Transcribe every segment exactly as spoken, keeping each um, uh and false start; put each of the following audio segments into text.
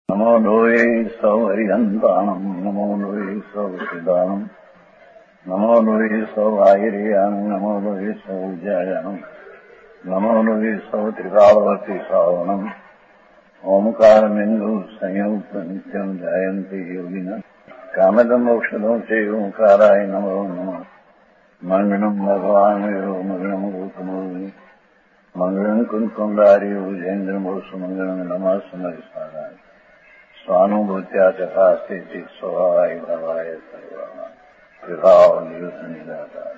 नमो लोये सौहरिहन्ताणम् नमो लोये सौहृदानम् नमो लोये सौभागिर्यानम् नमो लोये सौजायानम् नमो लोये सौत्रिकावती सावनम् ओंकारमिन्दु संयुक्त नित्यम् जायन्ति योगिनः कामदम् मोक्षदम् च ओंकाराय नमो नमः मङ्गलम् भगवान् वीरो मङ्गलम् रूपमोहि मङ्गलम् कुन्कुण्डारि भुजेन्द्रमोसु मङ्गलम् नमः समरिसाराय स्वानुभूत्या तथा स्थिति स्वभावाय भवाय सर्वभाव निदाता।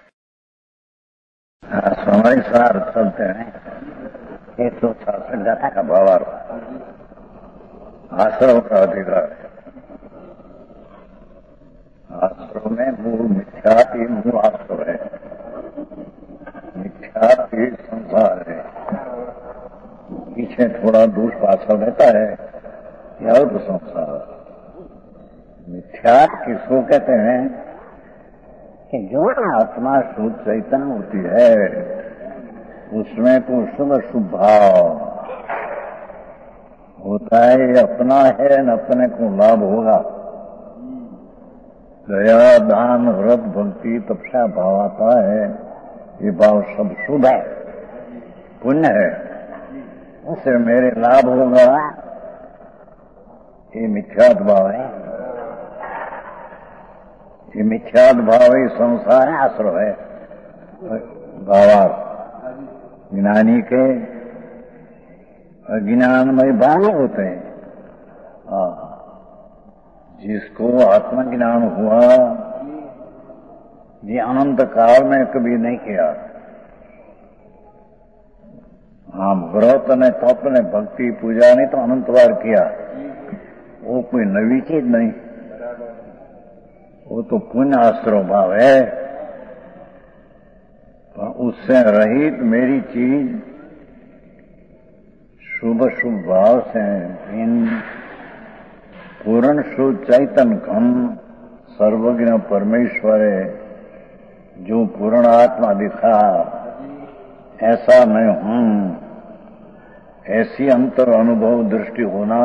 समय सार चलते हैं एक सौ छाछठ गाथा का भावार आश्रम का अधिकार है। आश्रम में मूल मिथ्याति मूल आश्रम है, मिथ्याति संसार है। पीछे थोड़ा दूर पाछा रहता है यह तो संसार। मिथ्यात किसको कहते हैं कि जो आत्मा शुद्ध चैतन्य होती है उसमें तो शुभ शुभ भाव होता है, ये अपना है न अपने को लाभ होगा। दया दान व्रत भक्ति तपस्या भाव आता है, ये भाव सब शुभ है, पुण्य है, उससे मेरे लाभ होगा, ये मिथ्यात भाव है। ये मिथ्यात भाव ही संसार है, आश्रय है। भावार्थ ज्ञानी के अज्ञानमय भाव होते हैं। जिसको आत्मज्ञान हुआ ये अनंत काल में कभी नहीं किया। हाँ, व्रत ने तप ने भक्ति पूजा ने तो अनंत बार किया, वो कोई नवी चीज नहीं, वो तो पुण्य आश्रय भाव है। पर उससे रहित मेरी चीज शुभ शुभ भाव से इन पूर्ण शुद्ध चैतन्य घन सर्वज्ञ परमेश्वर है, जो पूर्ण आत्मा दिखा ऐसा मैं हूं, ऐसी अंतर अनुभव दृष्टि होना,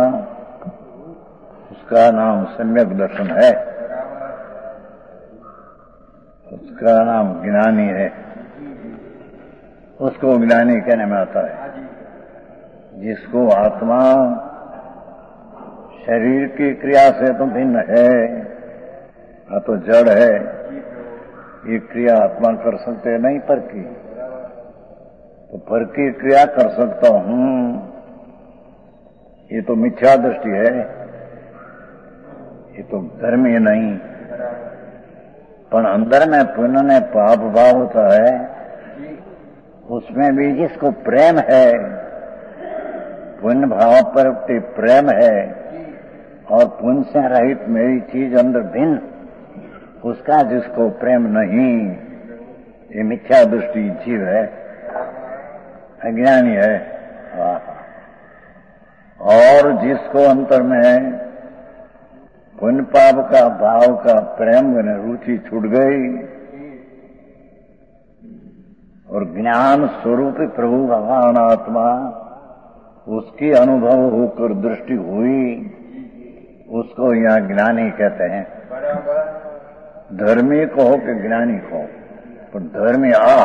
उसका नाम सम्यक दर्शन है, उसका नाम ज्ञानी है। उसको ज्ञानी कहने में आता है जिसको आत्मा शरीर की क्रिया से तो भिन्न है, या तो जड़ है, ये क्रिया आत्मा कर सकते नहीं, पर की तो पर की क्रिया कर सकता हूं, ये तो मिथ्या दृष्टि है, ये तो धर्म ही नहीं। पर अंदर में पुण्य ने पाप भाव होता है, उसमें भी जिसको प्रेम है, पुण्य भाव पर प्रेम है और पुण्य से रहित मेरी चीज अंदर भिन्न, उसका जिसको प्रेम नहीं, ये मिथ्या दृष्टि जीव है, अज्ञानी है। और जिसको अंतर में पुण्य पाप का भाव का प्रेम में रुचि छूट गई और ज्ञान स्वरूप प्रभु भगवान आत्मा उसकी अनुभव होकर दृष्टि हुई, उसको यहाँ ज्ञानी कहते हैं। धर्मी को हो कि ज्ञानी को, पर धर्मी आ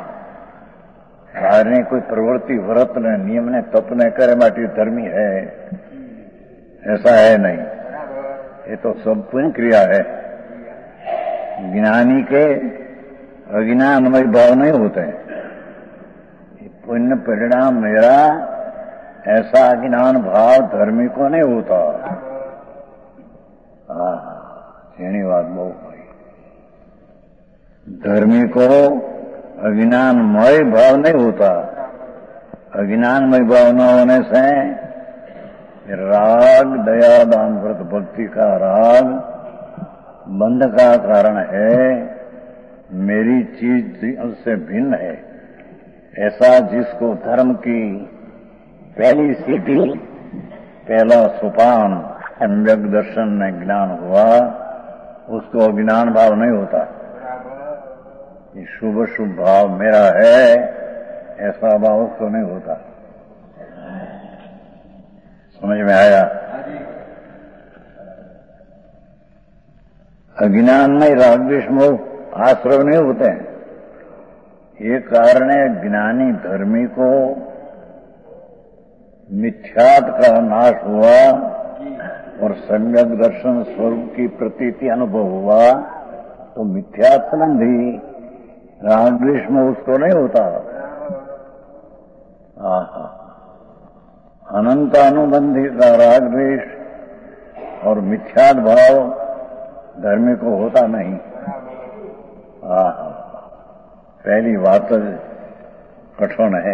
सारे कोई प्रवृत्ति व्रत ने नियम ने तप ने करे बाटी धर्मी है, ऐसा है नहीं। ये तो सब पुण्य क्रिया है। ज्ञानी के अज्ञानमय भाव नहीं होते हैं। पुण्य परिणाम मेरा ऐसा अज्ञान भाव धर्मी को नहीं होता। छेनी बात बहुत भाई, धर्मी को अज्ञानमय भाव नहीं होता। अज्ञानमय भाव न होने से राग दया दान व्रत भक्ति का राग बंध का कारण है, मेरी चीज उससे भिन्न है। ऐसा जिसको धर्म की पहली सीढ़ी, पहला सोपान सम्यक दर्शन में ज्ञान हुआ, उसको अज्ञान भाव नहीं होता। ये शुभ शुभ भाव मेरा है, ऐसा भाव उसको नहीं होता। समझ में आया? अज्ञान में राग द्वेष मोह आश्रय नहीं होते हैं। ये कारण है ज्ञानी धर्मी को मिथ्यात का नाश हुआ और सम्यक दर्शन स्वरूप की प्रतीति अनुभव हुआ तो मिथ्यात संबंधी राग द्वेष में उसको नहीं होता। आहा, अनंत अनुबंधी का राग द्वेष और मिथ्यात भाव धर्मी को होता नहीं। आहा, पहली बात कठोर है।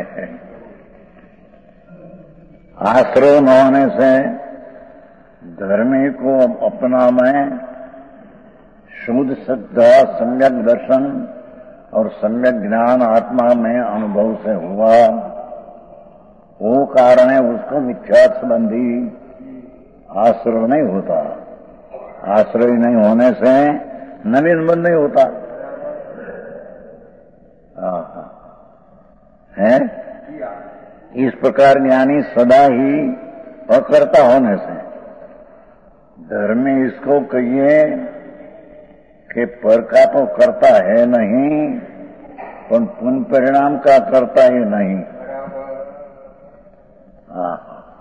आश्रय न होने से धर्मी को अपना में शुद्ध श्रद्धा सम्यक दर्शन और सम्यक ज्ञान आत्मा में अनुभव से हुआ, वो कारण है उसको मिथ्या संबंधी आश्रय नहीं होता। आश्रय नहीं होने से नवीन बंध नहीं होता है। इस प्रकार ज्ञानी सदा ही अकर्ता होने से धर्मी इसको कहिए कि पर का तो करता है नहीं, पर पुण्य परिणाम का करता ही नहीं। हाँ,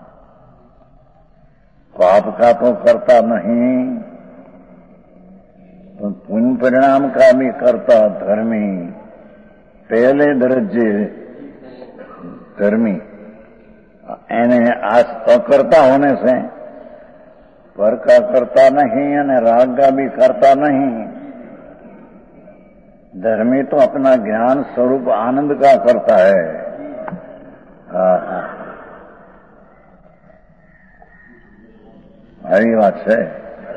पाप का तो करता नहीं, तो पुण्य परिणाम का भी करता धर्मी। पहले दर्जे धर्मी एने आज अकर्ता होने से पर का करता नहीं और राग का भी करता नहीं। धर्मी तो अपना ज्ञान स्वरूप आनंद का करता है। यही बात है।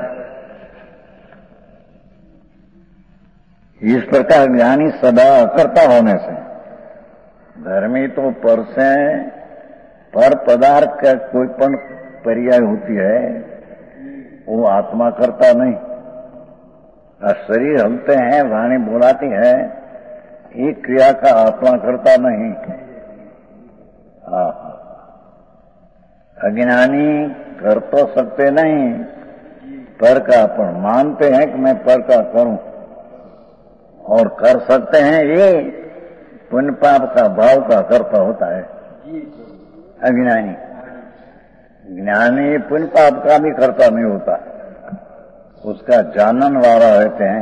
इस प्रकार ज्ञानी सदा अकर्ता होने से धर्मी तो पर से पर पदार्थ का कोई पण पर्याय होती है, वो आत्मा करता नहीं। शरीर हलते हैं, वाणी बोलाती है, एक क्रिया का आत्मा करता नहीं। अज्ञानी कर तो सकते नहीं, पर का अपन मानते हैं कि मैं पर का करूं, और कर सकते हैं ये पुण्य पाप का भाव का करता होता है अज्ञानी। ज्ञानी पुण्य पाप का भी करता नहीं होता, उसका जानन वाला रहते हैं।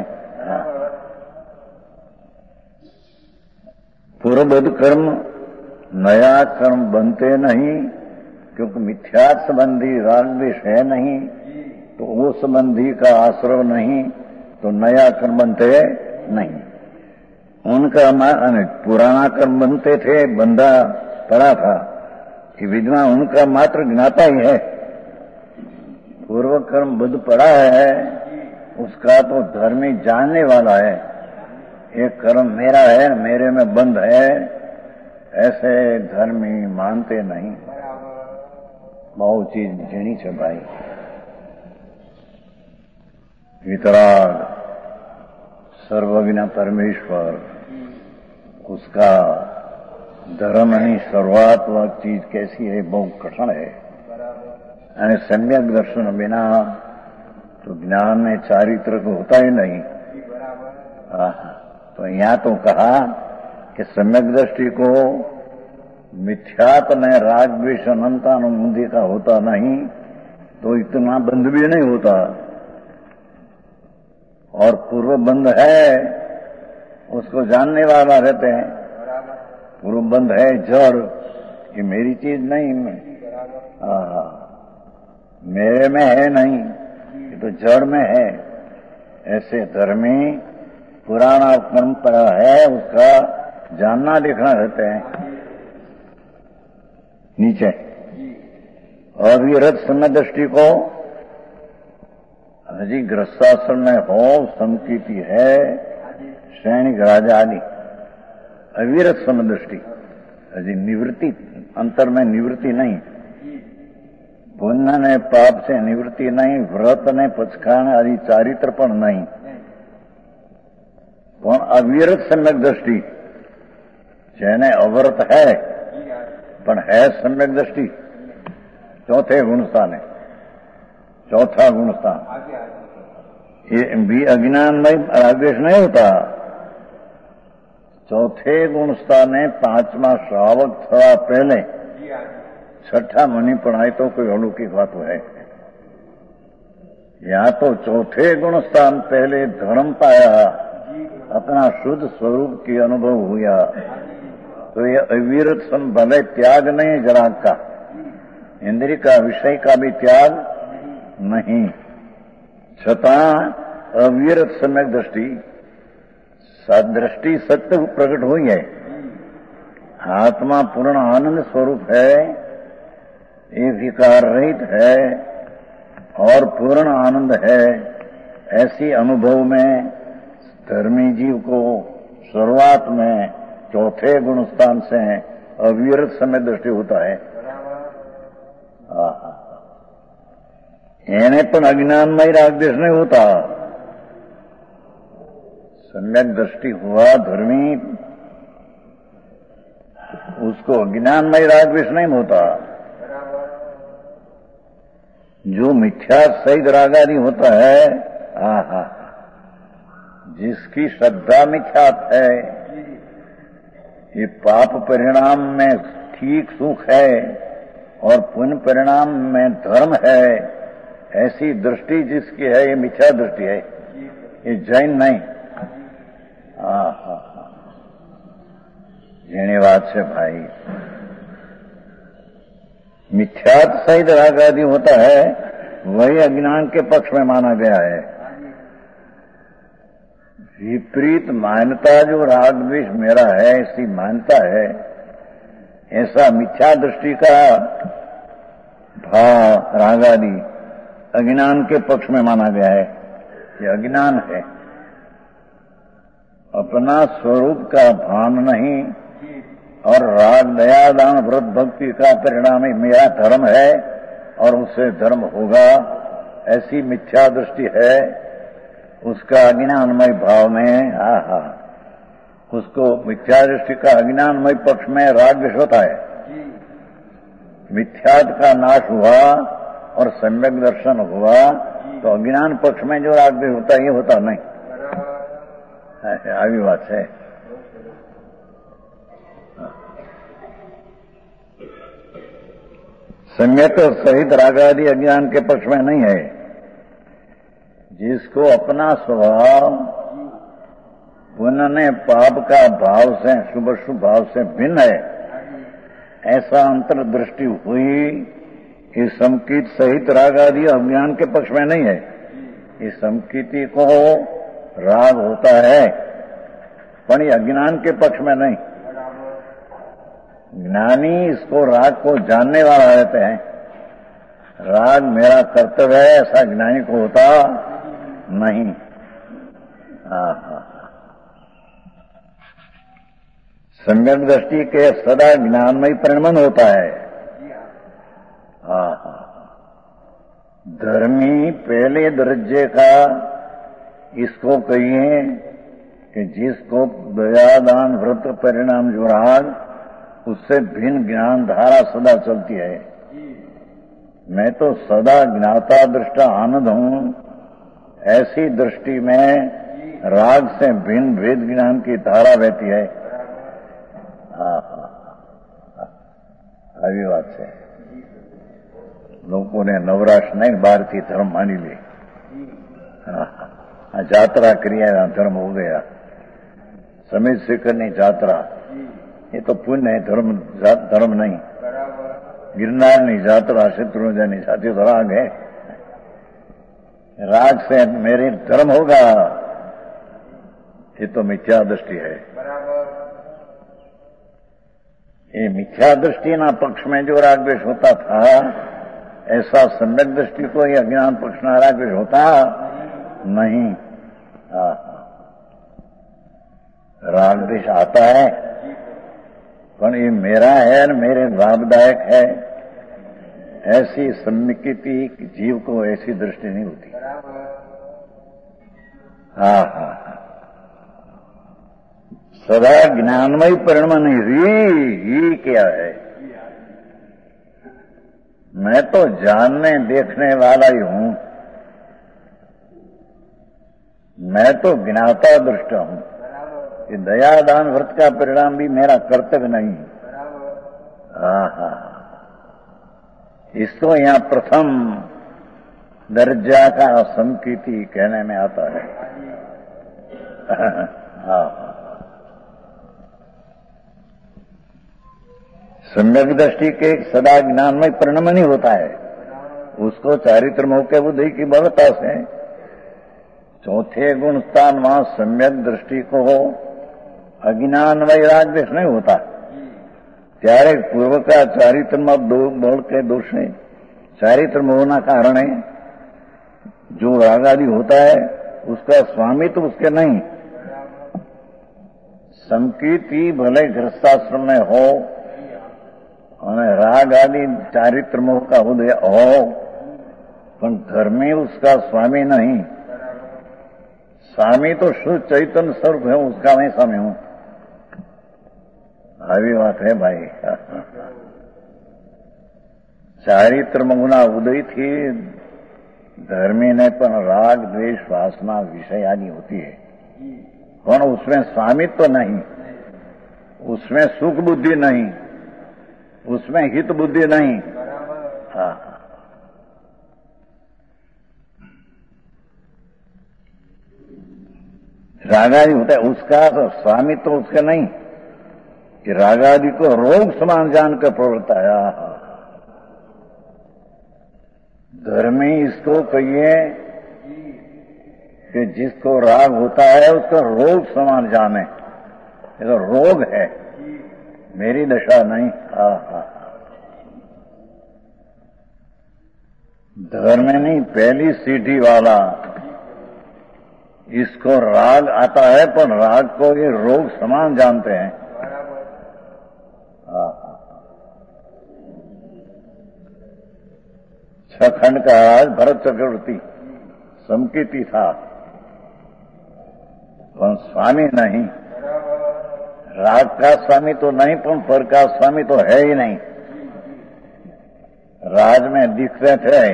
पूर्वबद्ध कर्म नया कर्म बनते नहीं, क्योंकि मिथ्या संबंधी राग द्वेष है नहीं, तो वो संबंधी का आश्रय नहीं, तो नया कर्म बनते नहीं। उनका पुराना कर्म बनते थे, बंधा पड़ा था कि विद्वान उनका मात्र ज्ञाता ही है। पूर्व कर्म बुद्ध पड़ा है, उसका तो धर्मी जानने वाला है। एक कर्म मेरा है, मेरे में बंध है, ऐसे धर्मी मानते नहीं। बहुत चीज झेनी है भाई। वितराग सर्वज्ञ परमेश्वर, उसका धर्म ही शुरुआत वह चीज कैसी है, बहुत कठिन है। यानी सम्यक दर्शन बिना तो ज्ञान में चारित्र को होता ही नहीं। तो यहाँ तो कहा कि सम्यक दृष्टि को मिथ्यात में राग द्वेष अनंतानुबंधी का होता नहीं, तो इतना बंध भी नहीं होता। और पूर्व बंध है, उसको जानने वाला रहते हैं। पूर्व बंध है जड़, ये मेरी चीज नहीं, मेरे में है नहीं, ये तो जड़ में है। ऐसे धर्मी पुराना परंपरा है, उसका जानना देखना रहते हैं। नीचे अविरत समय दृष्टि को हजी ग्रस्ताश्रम में हो, संकीति है, सैनिक राजा आदि, अविरत समय दृष्टि, हजी निवृत्ति, अंतर में निवृत्ति नहीं, पुण्य ने पाप से निवृत्ति नहीं, व्रत ने पचखान आदि चारित्र पर नहीं, पण अविरत सम्यक दृष्टि जेने अव्रत है पण है सम्यक दृष्टि, चौथे गुणस्थान है, चौथा गुणस्थान ये भी अज्ञानमय रागद्वेष नहीं होता। चौथे गुण स्थान है पांचवा श्रावक थोड़ा पहले, छठा मुनि पढ़ाई तो कोई अलौकिक बात है। यहाँ तो चौथे गुण स्थान पहले धर्म पाया, अपना शुद्ध स्वरूप की अनुभव हुआ, तो ये अविरत सन भले त्याग नहीं जराग का, इंद्रिय का विषय का भी त्याग नहीं, छता अविरत सम्यक दृष्टि दृष्टि सत्य प्रकट हुई है। आत्मा पूर्ण आनंद स्वरूप है, ये विकार रहित है और पूर्ण आनंद है। ऐसी अनुभव में धर्मी जीव को शुरुआत में चौथे गुण स्थान से अविरत समय दृष्टि होता है। एने पण अज्ञानमय रागद्वेष नहीं होता। सम्यक दृष्टि हुआ धर्मी, उसको अज्ञानमय रागद्वेष नहीं होता। जो मिथ्या सहित रागादि होता है, आहा, जिसकी श्रद्धा मिथ्यात है, ये पाप परिणाम में ठीक सुख है और पुण्य परिणाम में धर्म है, ऐसी दृष्टि जिसकी है ये मिथ्या दृष्टि है, ये जैन नहीं। आहा, જેની વાત છે भाई, मिथ्यात सहित राग आदि होता है, वही अज्ञान के पक्ष में माना गया है। विपरीत मान्यता जो राग द्वेष मेरा है ऐसी मान्यता है, ऐसा मिथ्या दृष्टि का भाव राग आदि अज्ञान के पक्ष में माना गया है। ये अज्ञान है, अपना स्वरूप का भान नहीं, और राग दया दान व्रत भक्ति का परिणाम ही मेरा धर्म है और उससे धर्म होगा, ऐसी मिथ्या दृष्टि है। उसका अज्ञानमय भाव में, आहा, उसको मिथ्या दृष्टि का अज्ञानमय पक्ष में राग द्वेष होता है। मिथ्यात का नाश हुआ और सम्यक दर्शन हुआ तो अज्ञान पक्ष में जो राग द्वेष होता है ये होता नहीं। આવી વાત છે। सम्यक सहित रागादि अज्ञान के पक्ष में नहीं है। जिसको अपना स्वभाव पुण्य पाप का भाव से, शुभ शुभ भाव से भिन्न है, ऐसा अंतर्दृष्टि हुई, इस समकित सहित रागादि अज्ञान के पक्ष में नहीं है। इस समकिति को राग होता है, पर ये अज्ञान के पक्ष में नहीं। ज्ञानी इसको राग को जानने वाला रहते हैं। राग मेरा कर्तव्य है ऐसा ज्ञानी को होता नहीं। सम्यक दृष्टि के सदा ज्ञानमय परिणमन होता है। धर्मी पहले दर्जे का इसको कहिए कि जिसको दया दान व्रत परिणाम जो राग, उससे भिन्न ज्ञान धारा सदा चलती है। मैं तो सदा ज्ञाता दृष्टा आनंद हूं, ऐसी दृष्टि में राग से भिन्न भेद ज्ञान की धारा बहती है। આવી વાત છે। લોકોને નવરાશ નહીં, બહારથી ધર્મ માની લે। આ જાત્રા કર્યા ધર્મ हो गया। समेत शिखરની જાત્રા ये तो पुण्य है, धर्म धर्म नहीं। गिरनारनी यात्रा शत्रुंजय साथी तो राग है। राग से मेरे धर्म होगा, ये तो मिथ्या दृष्टि है। ये मिथ्या दृष्टि ना पक्ष में जो राग द्वेष होता था, ऐसा सम्यक दृष्टि को ये अज्ञान पक्ष ना राग द्वेष होता नहीं। राग द्वेष आता है पर ये मेरा है और मेरे लाभदायक है, ऐसी सम्मिकिति जीव को ऐसी दृष्टि नहीं होती। हाँ हाँ सदा ज्ञानमय परिणमन ही क्या है। मैं तो जानने देखने वाला ही हूं, मैं तो ज्ञाता दृष्ट हूं कि दया दान व्रत का परिणाम भी मेरा कर्तव्य नहीं। आहा, इसको यहां प्रथम दर्जा का संकीर्ति कहने में आता है। सम्यक दृष्टि के सदा ज्ञान में परिणाम नहीं होता है, उसको चारित्र मोह के बुद्धि की बलता से चौथे गुण स्थान वहां सम्यक दृष्टि को हो, अज्ञान वैराग्य नहीं होता। त्यारे पूर्व का चारित्र में दो बल के दोष है, चारित्र मोहना कारण है जो राग आदि होता है उसका स्वामी तो उसके नहीं। संकीर्ति भले गृहस्थाश्रम में हो और राग आदि चारित्र मोह का उदय हो, पर घर में उसका स्वामी नहीं। स्वामी तो शुद्ध चैतन्य स्वरूप है, उसका मैं स्वामी हूं। આવી વાત है भाई। चारित्र मोहना उदय थी धर्मी ने पण राग द्वेष वासना विषय आदि होती है, पर उसमें स्वामित्व तो नहीं, उसमें सुख बुद्धि नहीं, उसमें हित बुद्धि नहीं। हाँ, रागादि होता है उसका तो स्वामित्व तो उसका नहीं कि रागादि को रोग समान जानकर प्रवर्ताया। धर्मी इसको कहिए कि जिसको राग होता है उसका रोग समान जाने, ये तो रोग है, मेरी दशा नहीं। हा हा, धर्म नहीं, पहली सीढ़ी वाला इसको राग आता है, पर राग को ये रोग समान जानते हैं। छह खंड का राज भरत चक्रवर्ती संकीर्ति था, पर स्वामी नहीं। राग का स्वामी तो नहीं, पर पर का स्वामी तो है ही नहीं। राज में दिखते थे,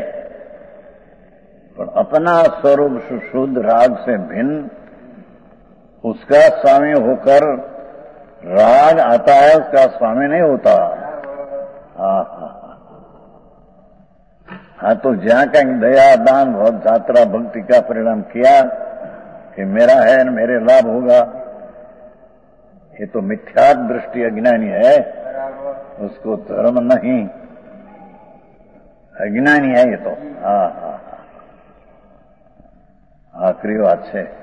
पर अपना स्वरूप शुद्ध राग से भिन्न उसका स्वामी होकर राग आता है, उसका स्वामी नहीं होता। हाँ हाँ, तो जहां कहीं दया दान बहुत यात्रा भक्ति का परिणाम किया कि मेरा है न मेरे लाभ होगा, ये तो मिथ्या दृष्टि अज्ञानी है, उसको धर्म नहीं, अज्ञानी है ये तो। हाँ हाँ, आखिरी बात है,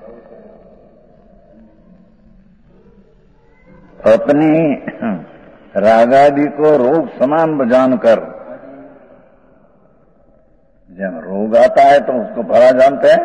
अपनी रागादि को रोग समान जानकर, जब रोग आता है तो उसको भला जानते हैं,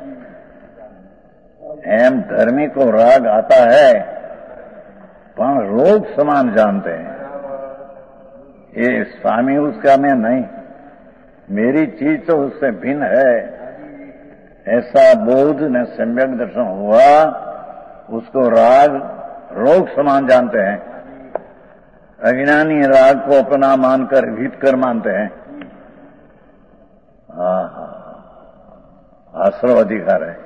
एम धर्मी को राग आता है पर रोग समान जानते हैं। ये स्वामी उसका मैं नहीं, मेरी चीज तो उससे भिन्न है, ऐसा बोध न सम्यक दर्शन हुआ, उसको राग रोग समान जानते हैं। अज्ञानी राग को अपना मानकर हित कर मानते हैं। हाँ हाँ, आश्रव अधिकार है,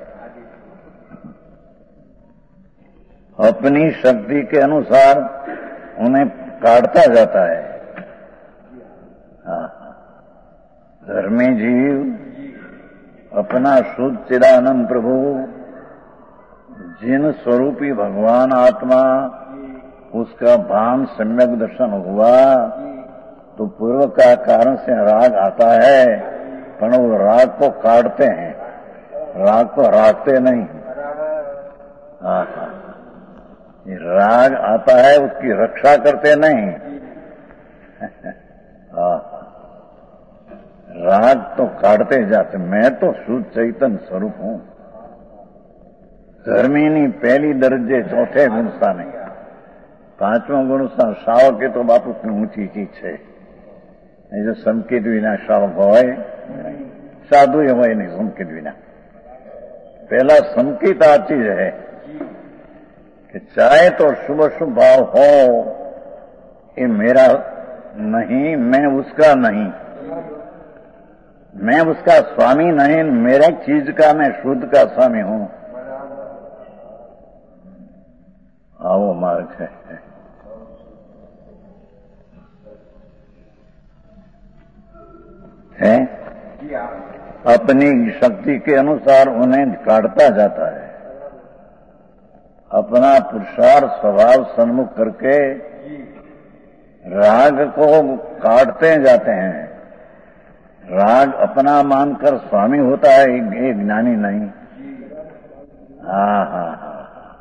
अपनी शक्ति के अनुसार उन्हें काटता जाता है। हाँ, धर्मी जीव अपना शुद्ध चिदानंद प्रभु जिन स्वरूपी भगवान आत्मा उसका भान सम्यक दर्शन हुआ तो पूर्व का कारण से राग आता है, पर वो राग को काटते हैं, राग को रागते नहीं। हाँ हाँ, राग आता है उसकी रक्षा करते नहीं। हाँ, राग तो काटते जाते। मैं तो शुद्ध चैतन्य स्वरूप हूं, धर्मी नहीं, पहली दर्जे चौथे गुणस्थान नहीं, पांचवा गुणस्थान शाव के तो बापू की ऊंची चीज है। नहीं जो संकेत विना शाव હોય, साधु એ હોય नहीं संकेत विना। पहला संकेत आ चीज है कि चाहे तो शुभ शुभ भाव हो, ये मेरा नहीं, मैं उसका नहीं। मैं उसका स्वामी नहीं, मेरे चीज का मैं शुद्ध का स्वामी हूं। आओ मार्ग है, है? अपनी शक्ति के अनुसार उन्हें काटता जाता है। अपना पुरुषार्थ स्वभाव सन्मुख करके राग को काटते जाते हैं। राग अपना मानकर स्वामी होता है, एक ज्ञानी नहीं। हाँ हाँ हाँ,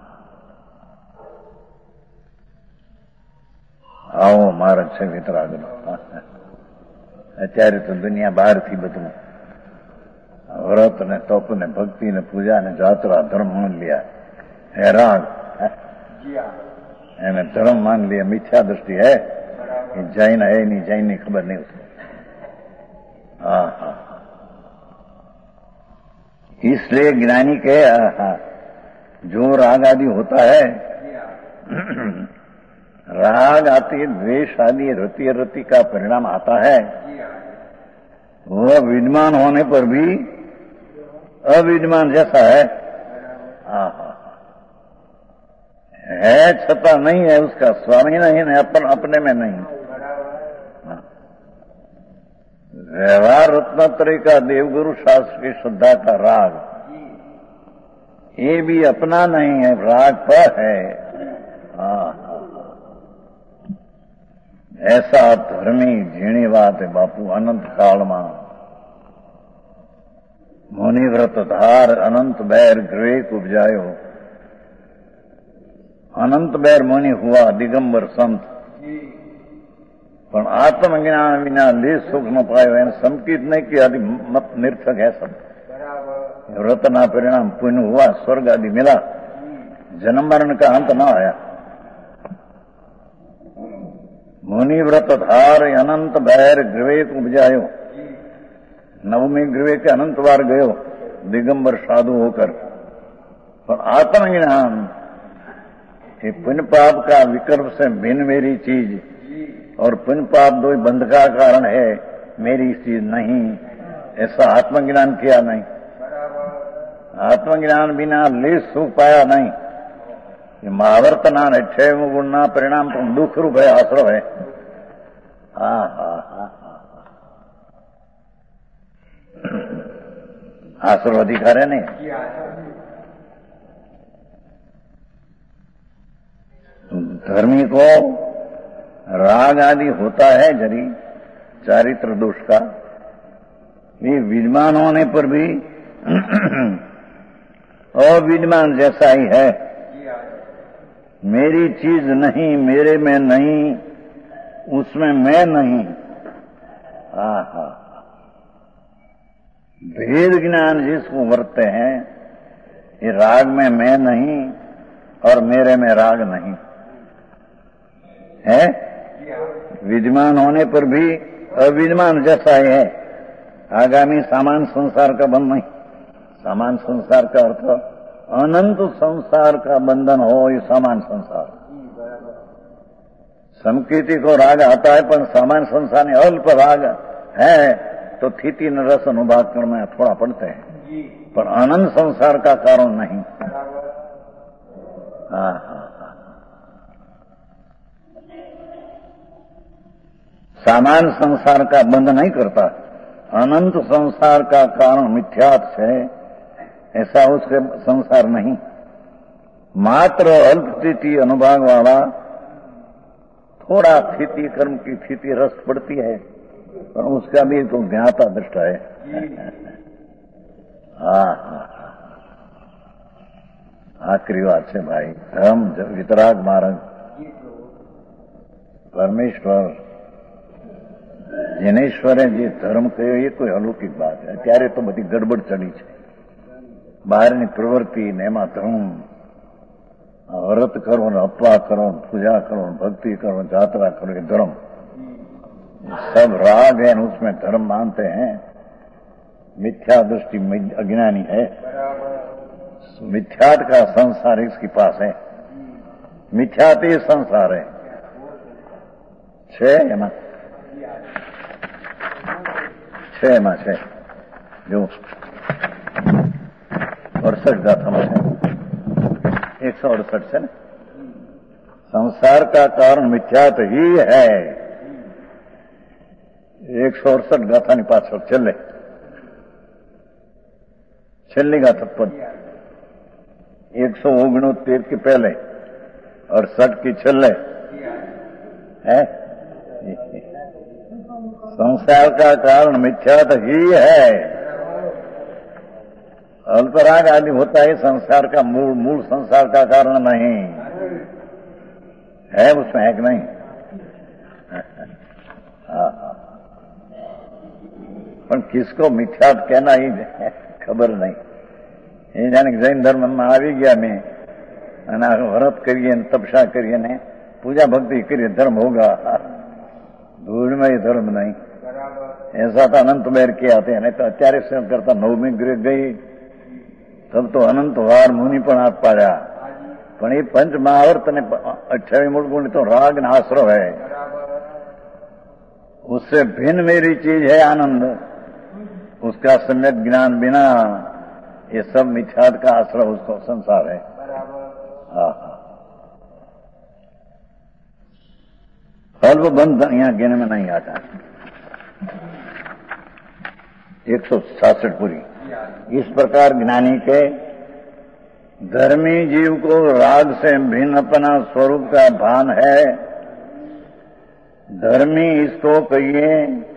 आओ मारा છે વિતરાગનો। અત્યારે તો દુનિયા બહારથી બધું વ્રત ને તપ ને ભક્તિ ને પૂજા ને જાત્રા ધર્મ मान लिया है। राग એને धर्म मान लिया, मिथ्या दृष्टि है। जैन है नहीं, जैन नहीं खबर नहीं उसको। हाँ हाँ, इसलिए ज्ञानी के हाँ, जो राग आदि होता है, राग आदि द्वेष आदि रति रति का परिणाम आता है, वह विद्वान होने पर भी अविद्वान जैसा है। हाँ हाँ, है छता नहीं है, उसका स्वामी नहीं है, अपन अपने में नहीं। व्यवहार रत्नत्रय का देवगुरु शास्त्र की श्रद्धा का राग, ये भी अपना नहीं है, राग पर है। हाँ हाँ, ऐसा धर्मी झीणी बात है बापू। अनंत काल में मुनिव्रत धार अनंत बैर ग्रेक उपजायो। अनंत बैर मुनि हुआ दिगंबर संत, पण आत्मज्ञान विना ले सुख न पायो। એને संकित नहीं कि आदि मत निर्थक है सब। व्रतना परिणाम पुण्य हुआ, स्वर्ग आदि मिला, जन्म मरण का अंत न आया। मुनि व्रत धार अनंत बैर ग्रीवेक उपजायो। नवमी ग्रीवेक के अनंत बार गयो दिगंबर साधु होकर, पर आत्मज्ञान ये पुण्य पाप का विकल्प से भिन्न मेरी चीज, और पुण्य पाप दो बंध का कारण है, मेरी चीज नहीं, ऐसा आत्मज्ञान किया नहीं। आत्मज्ञान बिना ले सुख पाया नहीं। ये महावर्तना अठे गुणना परिणाम तो दुख रूप है, आश्रव है। हाँ हाँ हाँ, आश्रव अधिकार है नहीं। धर्मी को राग आदि होता है जरी चारित्र दोष का, ये विद्वान होने पर भी अविद्वान जैसा ही है। मेरी चीज नहीं, मेरे में नहीं, उसमें मैं नहीं। आहा, भेद ज्ञान जिसको वर्तते हैं, ये राग में मैं नहीं और मेरे में राग नहीं है। विद्वान होने पर भी अविद्वान जैसा ही है। आगामी सामान संसार का बंधन नहीं। सामान संसार का अर्थ अनंत संसार का बंधन हो, ये सामान संसार। संकीर्ति को राग आता है, पर सामान संसार में अल्प राग है तो थीति न रस अनुभाग करना थोड़ा पड़ते हैं, पर अनंत संसार का कारण नहीं। हाँ हाँ, सामान संसार का बंध नहीं करता। अनंत संसार का कारण मिथ्यात्व है, ऐसा उसके संसार नहीं। मात्र अल्प स्थिति अनुभाग वाला थोड़ा स्थिति कर्म की स्थिति रस पड़ती है, पर उसका भी तो ज्ञाता दृष्टा है। हाँ हाँ, आखिरी बात है भाई, धर्म वितराग मार्ग परमेश्वर जिनेश्वरे जे धर्म कह्यो ये कोई अलौकिक बात है। अत्यारे तो बधी गड़बड़ चढ़ी है। બહારની પ્રવૃત્તિ ને એમાં ધર્મ, વ્રત કરો ને અપવા કરો, पूजा करो, भक्ति करो, यात्रा करो, ये धर्म सब राग है, उसमें धर्म मानते हैं। मिथ्या दृष्टि अज्ञानी है। मिथ्यात का संसार इसके पास है। मिथ्यात ही संसार है। छे एमा छे एमा छे जो अड़सठ गाथा में है, एक सौ अड़सठ से ना, संसार का कारण मिथ्यात ही है। एक सौ अड़सठ गाथा ની પાછળ છેલ્લે છેલ્લી ગાથા પદ एक सौ ओगणोतेर की पहले अड़सठ की छेल्ले है। संसार का कारण मिथ्यात ही है। अल्पराग आदि होता है संसार का मूल, मूल संसार का कारण नहीं है, उसमें है कि नहीं? पर किसको मिथ्यात कहना ही खबर नहीं। ये जाने जैन धर्म में આવી ગયા मैं व्रत करिए तपस्या करिए ने पूजा भक्ति करिए धर्म होगा, धूल में ही धर्म नहीं। ऐसा तो अनंत मेर के आते हैं, नहीं तो अत्यारे से करता नवमी गृह गई तब तो अनंत वार मुनि पण हाथ पाड्या, पण ये पंच महावर्त ने अठावी मूल गुण तो राग न आश्रव है, उससे भिन्न मेरी चीज है आनंद, उसका सम्यक ज्ञान बिना ये सब मिथ्यात का आश्रय उसको संसार है। हाँ हाँ, फलबंध यहाँ गिन में नहीं आता। एक सौ सासठ पूरी। इस प्रकार ज्ञानी के धर्मी जीव को राग से भिन्न अपना स्वरूप का भान है। धर्मी इसको कहिए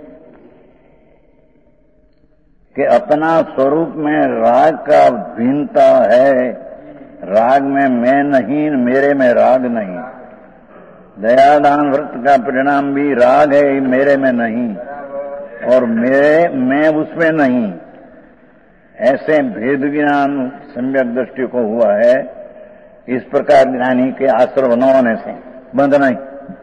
कि अपना स्वरूप में राग का भिन्नता है। राग में मैं नहीं, मेरे में राग नहीं। दयादान व्रत का परिणाम भी राग है, मेरे में नहीं, और मेरे मैं उसमें नहीं। ऐसे भेद ज्ञान सम्यक दृष्टि को हुआ है। इस प्रकार ज्ञानी के आश्रव न होने से बंध नहीं।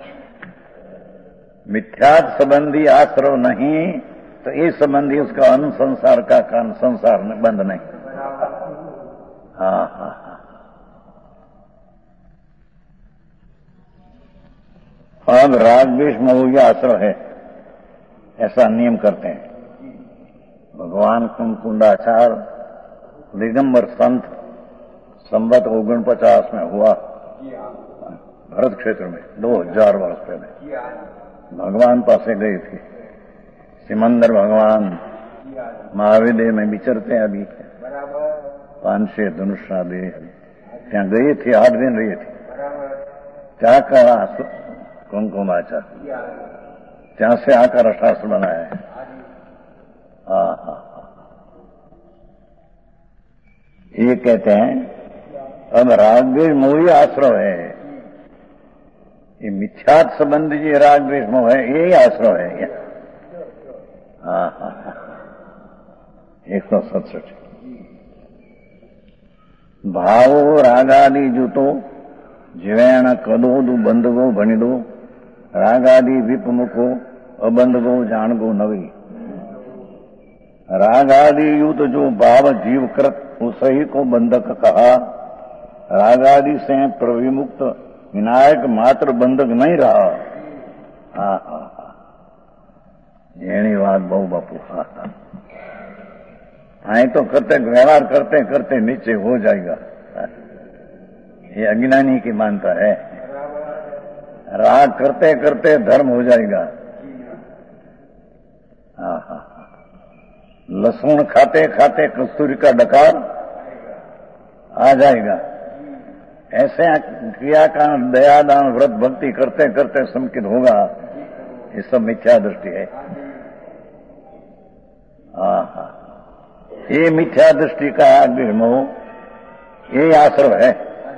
मिथ्यात संबंधी आश्रव नहीं तो ये संबंधी उसका अनुसंसार का कारण संसार में बंद नहीं। हाँ हाँ हाँ। अब राग द्वेष मोह आश्रय है, ऐसा नियम करते हैं। भगवान कुंकुंडाचार दिगंबर संत संवत ओगन पचास में हुआ, भरत क्षेत्र में दो हजार वर्ष पहले भगवान पासे गई थी। सिमंदर भगवान महाविदेह में विचरते हैं अभी, पांच छह धनुषा दे त्या गई थी, आठ दिन रही थी। क्या कहा कुमकुमाचार, ત્યાં से आकर शास्त्र बनाया है। हाँ हाँ, ये कहते हैं अब राग द्वेष मोह आश्रव है। ये मिथ्यात संबंधी जी राग द्वेष मोह है, यही आश्रव है। हाँ हाँ हाँ, एक सौ सतसठ। भावो रागादि जूतो जीवेण कदोदु बंधगो भणिदो रागादि विपमुखो अबंधगो जानगो नवी। रागादि युत जो भाव जीव कृत उसी को बंधक कहा। रागादि से प्रविमुक्त विनायक मात्र बंधक नहीं रहा। हाँ हाँ हाँ, एनी बात बहु बापू। हाँ हाँ, आए तो करते व्यवहार करते करते नीचे हो जाएगा, ये अज्ञानी की मानता है। राग करते करते धर्म हो जाएगा। हाँ हाँ, लहसुन खाते खाते कस्तूरी का डकार आ जाएगा। ऐसे क्रिया का दयादान व्रत भक्ति करते करते संकित होगा। ये सब मिथ्या दृष्टि है। हाँ हाँ, ये मिथ्या दृष्टि का मोह, ये आश्रव है।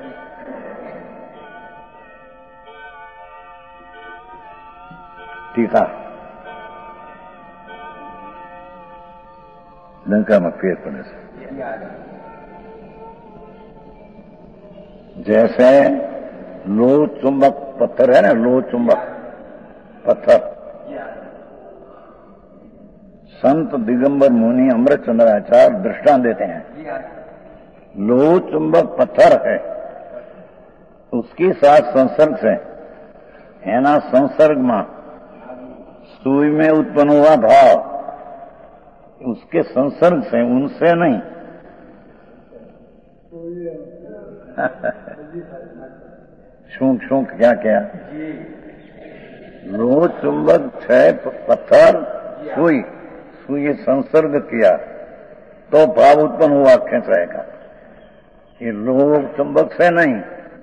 टीका लंका में फेर पड़े से जैसे लोह चुंबक पत्थर है ना, लोह चुंबक पत्थर। संत दिगंबर मुनि अमृतचंद्राचार्य दृष्टांत देते हैं। लोह चुंबक पत्थर है, उसकी साथ संसर्ग से एना संसर्ग में सुई में उत्पन्न हुआ भाव उसके संसर्ग से, उनसे नहीं। शूंक शूंक क्या क्या, लोह चुंबक छह पत्थर सुई, सुई संसर्ग किया तो भाव उत्पन्न हुआ खेचाए का। ये लोह चुंबक से नहीं,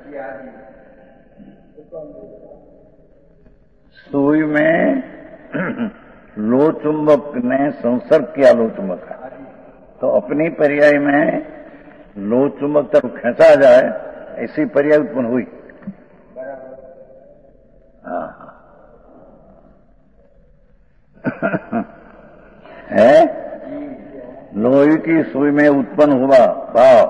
सुई में लोह चुंबक ने संसर्ग किया लोह चुंबक का, तो अपनी पर्याय में लोह चुंबक तक खींचा जाए ऐसी पर्याय उत्पन्न हुई। हाँ है, लोहे की सुई में उत्पन्न हुआ भाव,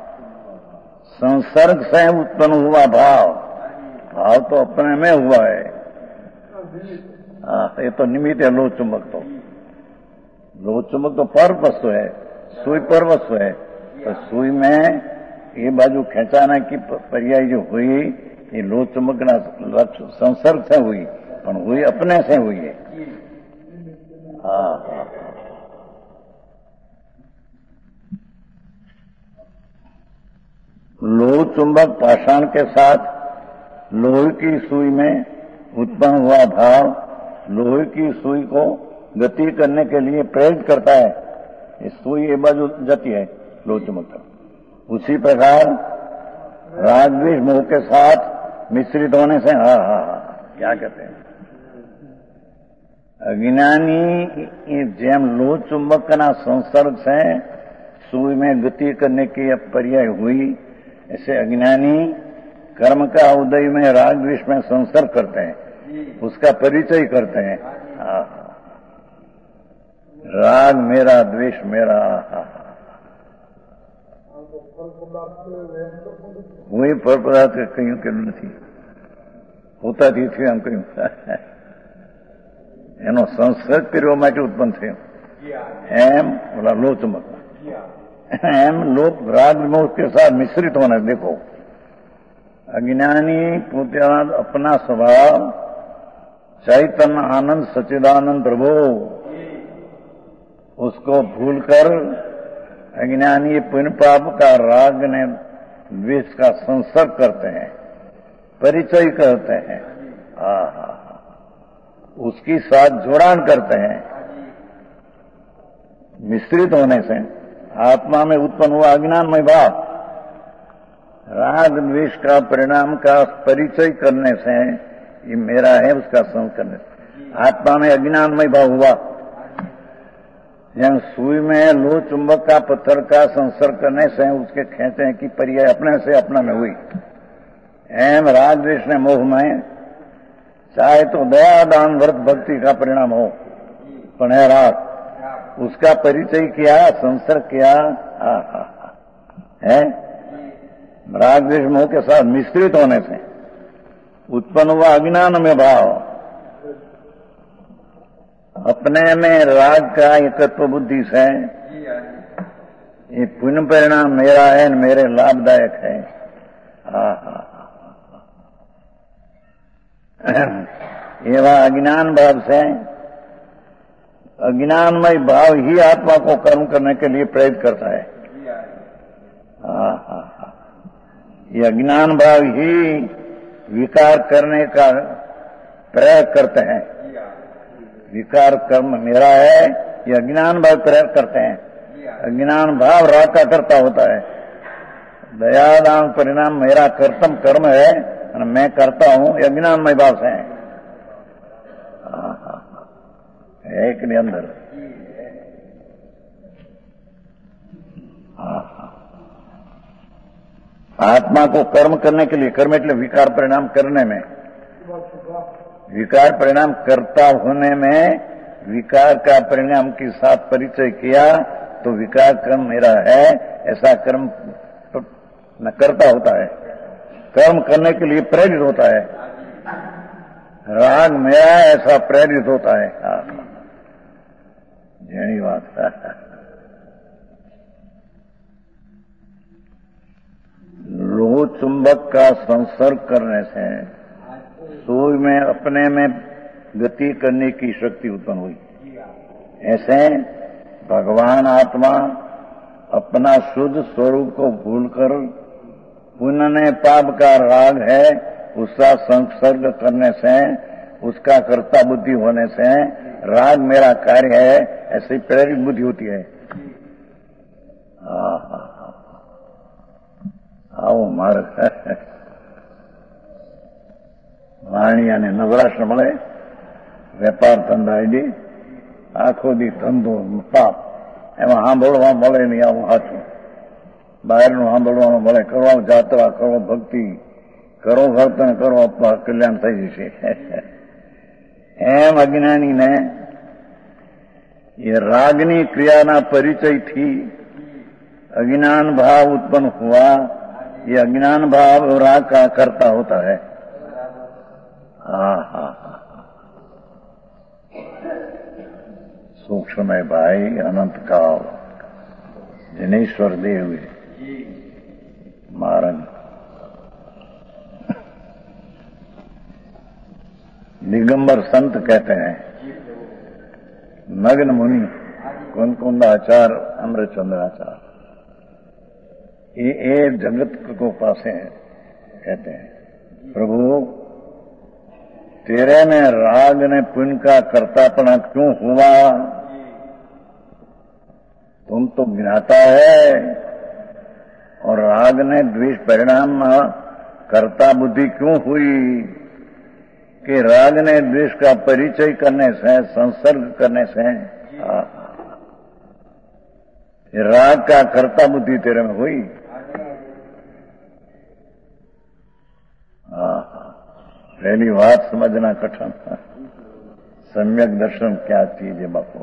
संसर्ग से उत्पन्न हुआ भाव, भाव तो अपने में हुआ है। हाँ, ये तो निमित्त है। लोह चुंबक तो लोह चुंबक तो पर वस्तु है, सुई पर वस्तु है। तो सुई में ये बाजू खेचाने की पर्याय जो हुई, ये लोह चुंबक ना लक्ष्य संसर्ग से हुई, पर हुई अपने से हुई है। हाँ, लोह चुंबक पाषाण के साथ लोहे की सुई में उत्पन्न हुआ भाव लोहे की सुई को गति करने के लिए प्रेरित करता है। ये सुई ये बाजू जाती है लोह चुंबक। उसी प्रकार राग द्वेष मोह के साथ मिश्रित होने से, हा हा हा क्या कहते हैं, अज्ञानी जेम लोह चुंबक ना संसर्ग से सुई में गति करने की पर्याय हुई, ऐसे अज्ञानी कर्म का उदय में राग द्वेष में संसर्ग करते हैं, उसका परिचय करते हैं। हाँ, राग मेरा, द्वेष मेरा। हाँ, वही फल पदार्थ कहीं के नहीं होता थी थी हम कहीं એનો સંસર્ગ કરવા માટે ઉત્પન્ન થયો એમ बोला लो चुंबक एम लोग राग मोह के साथ मिश्रित होने। देखो अज्ञानी पुत्र अपना स्वभाव चैतन्य आनंद सच्चिदानंद प्रभु, उसको भूलकर अज्ञानी पुण्य पाप का राग ने द्वेष का संसर्ग करते हैं, परिचय करते हैं, आहा उसकी साथ जोड़ान करते हैं। मिश्रित होने से आत्मा में उत्पन्न हुआ अज्ञानमय भाव, राग द्वेष का परिणाम का परिचय करने से ये मेरा है, उसका संग करने से आत्मा में अज्ञानमय भाव हुआ। जब सुई में लोह चुंबक का पत्थर का संसर्ग करने से उसके खेचे की पर्याय अपने से अपना में हुई। एम राग द्वेष ने मोह में चाहे तो दया दान व्रत भक्ति का परिणाम हो, पर है राग, उसका परिचय किया, संसर्ग किया। हा हा है राग द्वेष मोह के साथ मिश्रित होने से उत्पन्न हुआ अज्ञान में भाव, अपने में राग का एकत्व बुद्धि से ये पुण्य परिणाम मेरा है, मेरे लाभदायक है। हा हा एवं अज्ञान भाव से, अज्ञानमय भाव ही आत्मा को कर्म करने के लिए प्रेरित करता है। हाँ हाँ हाँ ये अज्ञान भाव ही विकार करने का प्रयास करते हैं। विकार कर्म मेरा है, ये अज्ञान भाव प्रयास करते हैं। अज्ञान भाव राग का कर्ता होता है। दयादान परिणाम मेरा कर्तम कर्म है, मैं करता हूं, ये अज्ञानमय भाव से है। एक ने अंदर आत्मा को कर्म करने के लिए, कर्म એટલે विकार परिणाम करने में, विकार परिणाम करता होने में विकार का परिणाम के साथ परिचय किया तो विकार कर्म मेरा है, ऐसा कर्म न करता होता है, कर्म करने के लिए प्रेरित होता है। राग मेरा ऐसा प्रेरित होता है। यही बात है। लोह चुंबक का संसर्ग करने से सुई में अपने में गति करने की शक्ति उत्पन्न हुई। ऐसे भगवान आत्मा अपना शुद्ध स्वरूप को भूलकर पुण्य पाप का राग है, उसका संसर्ग करने से, उसका कर्ता बुद्धि होने से राग मेरा कार्य है, ऐसी प्रेरित बुद्धि होती है। आओ मार्ग વાણી અને નવરાશ મળે, વેપાર ધંધા આખો દી ધંધો પાપ, એમાં સાંભળવા મળે નહીં. આવું સાચું બહારનું સાંભળવાનું મળે. કરો જાત્રા, કરો ભક્તિ, કરો વર્તન, કરો કલ્યાણ થઈ જશે. એમ અજ્ઞાનીને એ રાગની ક્રિયાના પરિચયથી अज्ञान भाव उत्पन्न हुआ. ये अज्ञान भाव राग का करता होता है. हा हा हा सूक्ष्म है भाई. अनंत काल जिनेश्वर देव महाराज दिगंबर संत कहते हैं. नग्न मुनि कुंकुंदाचार, अमृतचंद्राचार, ये एक जगत को पासे कहते हैं, प्रभु तेरे में राग ने पुण्य का कर्तापना क्यों हुआ? तुम तो ज्ञाता है, और राग ने द्वेष परिणाम कर्ता बुद्धि क्यों हुई? कि राग ने द्वेष का परिचय करने से, संसर्ग करने से राग का कर्ता बुद्धि तेरे में हुई. पहली बात समझना कठिन था. सम्यक दर्शन क्या चीज है बापू?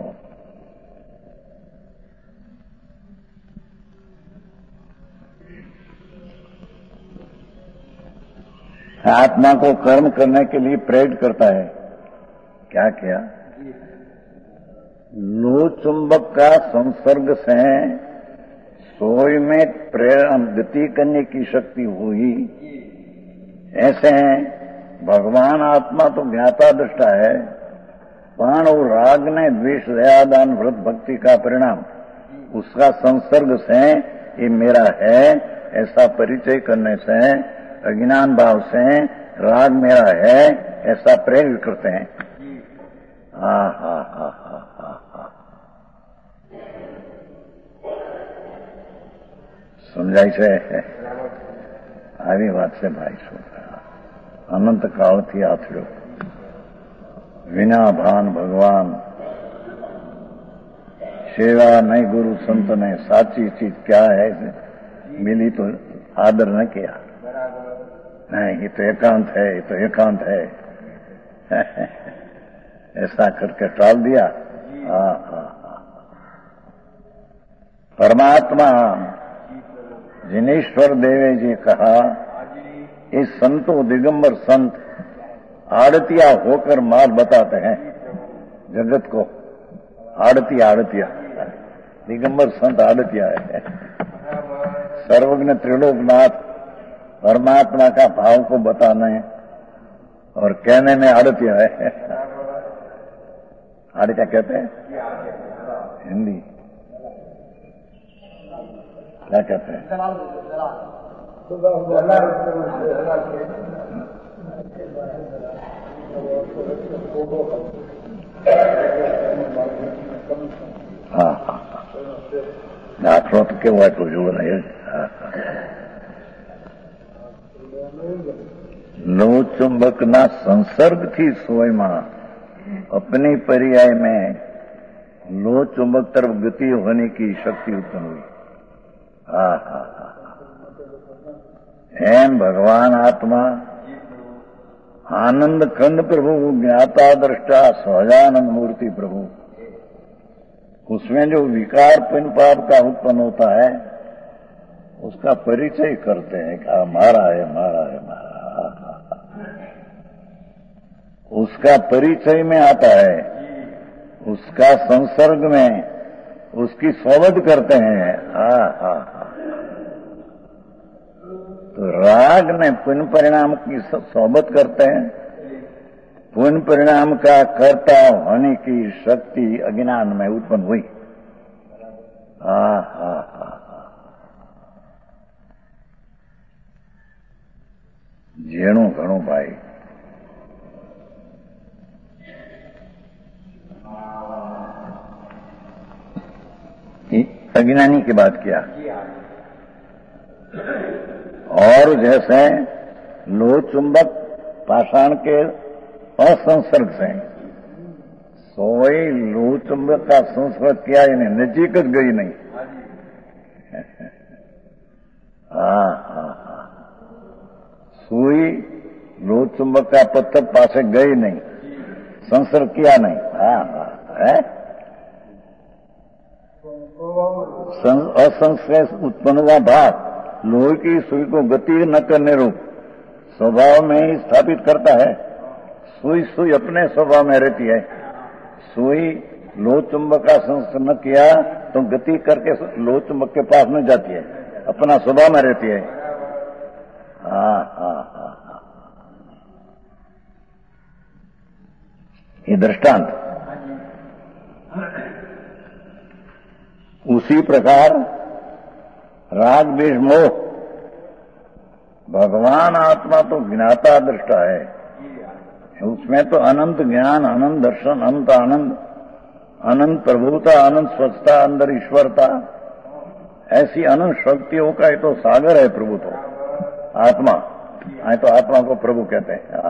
आत्मा को कर्म करने के लिए प्रेरित करता है. क्या किया? लो चुंबक का संसर्ग से सोई में प्रेरणा गति करने की शक्ति हुई. ऐसे भगवान आत्मा तो ज्ञाता दृष्टा है, पण और राग ने द्वेष दयादान व्रत भक्ति का परिणाम, उसका संसर्ग से ये मेरा है ऐसा परिचय करने से, अज्ञान भाव से राग मेरा है ऐसा प्रेरित करते हैं. हा हा हा हा हा हा समझाई से આવી વાત છે ભાઈ. શું અનંત કાળથી આથડ્યો વિના ભાન ભગવાન સેવા नहीं गुरु संत ने साची चीज क्या है मिली तो आदर न किया. नहीं ये तो एकांत है, ये तो एकांत है ऐसा करके टाल दिया. हाँ हाँ हाँ परमात्मा जिनेश्वर देवे जी कहा, इस संतो दिगंबर संत आड़तिया होकर माल बताते हैं जगत को. आड़ती आड़तिया दिगंबर संत आड़तिया है. सर्वज्ञ त्रिलोकनाथ परमात्मा का भाव को बताने और कहने में आड़तिया है. आड़तिया कहते हैं हिंदी क्या कहते हैं? हाँ हाँ દાખલો તો કેવો આટલું જુઓ ને. लो चुंबक ना संसर्ग थी सोई मां अपनी पर्याय में लो चुंबक तरफ गति होने की शक्ति उत्पन्न हुई. हा हा हा एम भगवान आत्मा आनंद खंड प्रभु ज्ञाता दृष्टा सहजानंद मूर्ति प्रभु, उसमें जो विकार पिन पाप का उत्पन्न होता है उसका परिचय करते हैं कि हमारा है हमारा है हमारा. उसका परिचय में आता है, उसका संसर्ग में उसकी सोबत करते हैं. हा हा हा तो राग ने पुण्य परिणाम की सोबत करते हैं. पुण्य परिणाम का कर्ता होने की शक्ति अज्ञान में उत्पन्न हुई. હા હા હા ઝીણું ઘણું ભાઈ. अज्ञानी की बात किया. और जैसे लोह चुंबक पाषाण के असंसर्ग से सोई लोह चुंबक का संसर्ग किया इन्हें नजीक ज गई नहीं. हाँ हाँ हाँ सुई लोह चुंबक का पत्थर पासे गई नहीं, संसर्ग किया नहीं. हाँ हाँ है असंश्लेष उत्पन्न हुआ भाग लोहे की सुई को गति न करने रूप स्वभाव में ही स्थापित करता है. सुई सुई अपने स्वभाव में रहती है. सुई लोह चुंबक का संस्पर्श न किया तो गति करके लोह चुंबक के पास न जाती है, अपना स्वभाव में रहती है. हाँ हाँ हाँ हाँ ये दृष्टांत. उसी प्रकार राग द्वेष मोह भगवान आत्मा तो ज्ञाता दृष्टा है. उसमें तो अनंत ज्ञान, अनंत दर्शन, अनंत आनंद, अनंत प्रभुता, अनंत स्वच्छता, अंदर ईश्वरता, ऐसी अनंत शक्तियों का ये तो सागर है प्रभु. तो आत्मा है तो आत्मा को प्रभु कहते हैं.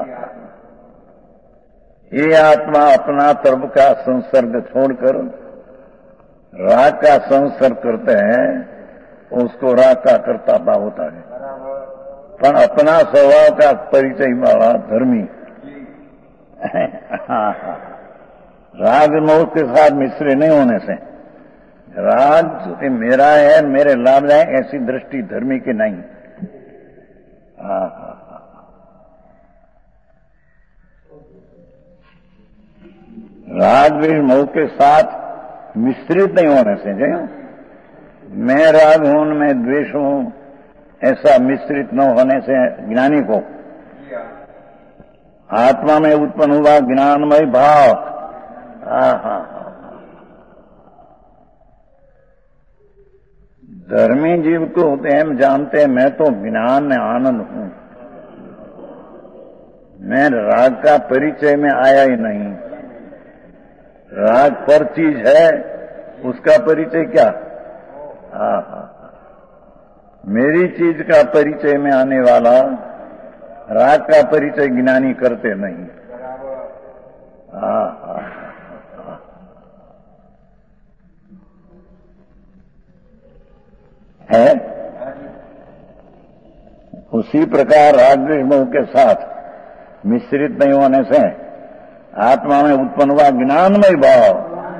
ये आत्मा अपना तर्क का संसर्ग छोड़कर राग का संसर्ग करते हैं, उसको राग का कर्ता भाव होता है. पर अपना स्वभाव का परिचय वाला धर्मी राग मोह के साथ मिश्र नहीं होने से राग मेरा है, मेरे लाभ है, ऐसी दृष्टि धर्मी की नहीं. राग द्वेष मोह के साथ मिश्रित नहीं होने से, जो मैं राग हूं मैं द्वेष हूं ऐसा मिश्रित न होने से ज्ञानी को आत्मा में उत्पन्न हुआ ज्ञानमय भाव. हाँ हाँ धर्मी जीव को हम जानते हैं मैं तो ज्ञान में आनंद हूं, मैं राग का परिचय में आया ही नहीं. राग पर चीज है, उसका परिचय क्या? हाँ हाँ मेरी चीज का परिचय में आने वाला राग का परिचय ज्ञानी करते नहीं. हाँ हाँ है उसी प्रकार राग द्वेष मोह के साथ मिश्रित नहीं होने से आत्मा में उत्पन्न हुआ ज्ञानमय भाव.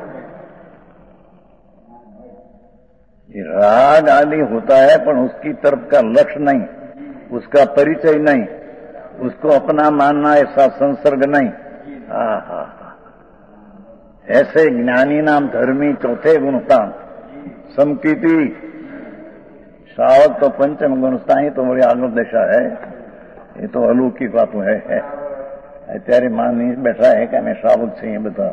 ये राग आदि होता है पर उसकी तरफ का लक्ष्य नहीं, उसका परिचय नहीं, उसको अपना मानना ऐसा संसर्ग नहीं. हाँ हाँ ऐसे ज्ञानी नाम धर्मी चौथे गुणस्थान समकीति श्रावक तो पंचम गुणस्थान ही तो बड़ी आलोक दशा है. ये तो अलौकिक बात है, है. અત્યારે માની બેઠા હે કે અમે શ્રાવક છીએ બધા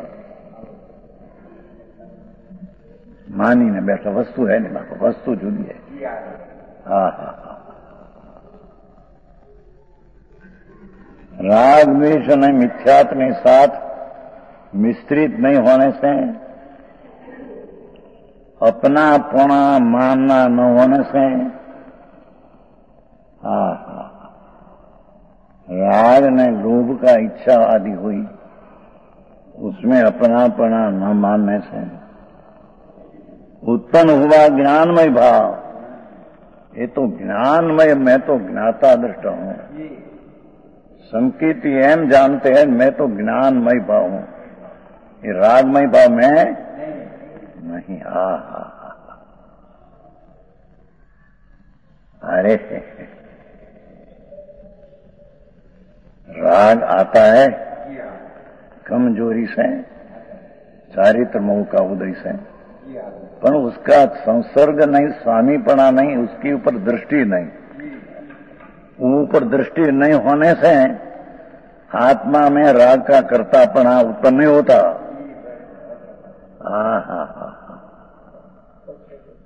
માનીને બેઠા. વસ્તુ હે ને બાપા, વસ્તુ જુદી હે. હા હા હા राग द्वेष અને મિથ્યાત્વને સાથ મિશ્રિત नहीं होने से अपनापना मानना न होने से हाँ हाँ राग ने लोभ का इच्छा आदि हुई, उसमें अपनापना न मानने से उत्पन्न हुआ ज्ञानमय भाव. ये तो ज्ञानमय, मैं तो ज्ञाता दृष्टा हूं. संकीर्ति एम जानते हैं मैं तो ज्ञानमय भाव हूं, ये रागमय भाव में नहीं. हा हा अरे राग आता है कमजोरी से, चारित्र मोह का उदय से, पर उसका संसर्ग नहीं, स्वामीपना नहीं, उसके ऊपर दृष्टि नहीं. ऊपर दृष्टि नहीं होने से आत्मा में राग का कर्तापना उत्पन्न नहीं होता. हाँ हाँ हाँ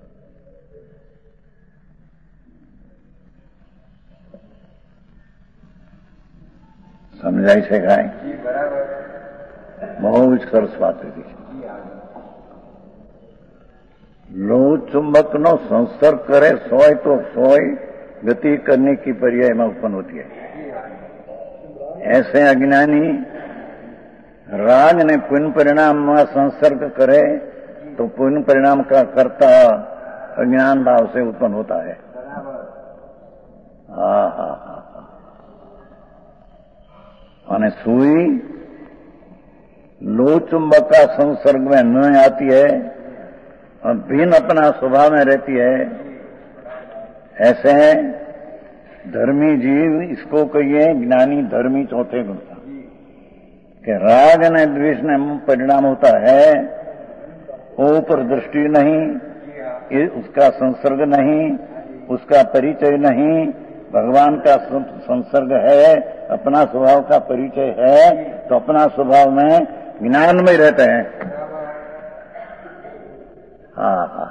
સમજાય છે કાંઈ? બહુ જ સરસ વાત હતી. लोह चुंबक नो संसर्ग करे सोय तो सोय गति करने की पर्याय में उत्पन्न होती है. ऐसे अज्ञानी राग ने पुण्य परिणाम में संसर्ग करे तो पुण्य परिणाम का कर्ता अज्ञान भाव से उत्पन्न होता है. हा हा हा અને सुई लोह चुंबक का संसर्ग में न आती है और भिन्न अपना स्वभाव में रहती है. ऐसे धर्मी जीव इसको कहिए ज्ञानी धर्मी चौथे गुण का कि राग ने द्वेष ने परिणाम होता है, ऊपर दृष्टि नहीं, उसका संसर्ग नहीं, उसका परिचय नहीं, भगवान का संसर्ग है, अपना स्वभाव का परिचय है, तो अपना स्वभाव में ज्ञान में रहते हैं. हाँ हाँ